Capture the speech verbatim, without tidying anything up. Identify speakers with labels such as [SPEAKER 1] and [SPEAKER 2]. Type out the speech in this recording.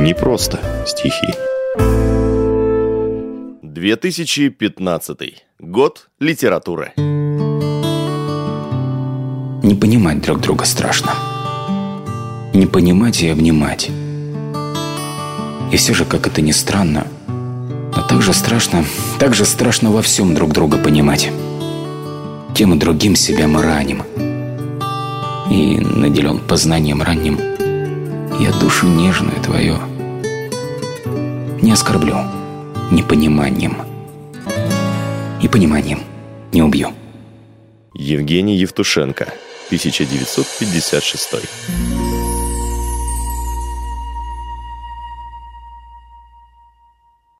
[SPEAKER 1] Не просто стихи.
[SPEAKER 2] две тысячи пятнадцатый. Год литературы.
[SPEAKER 3] Не понимать друг друга страшно. Не понимать и обнимать. И все же, как это ни странно, но так же страшно, так же страшно во всем друг друга понимать. Тем и другим себя мы раним. И, наделен познанием ранним, я душу нежную твою не оскорблю непониманием. И пониманием не убью.
[SPEAKER 2] Евгений Евтушенко, тысяча девятьсот пятьдесят шестой.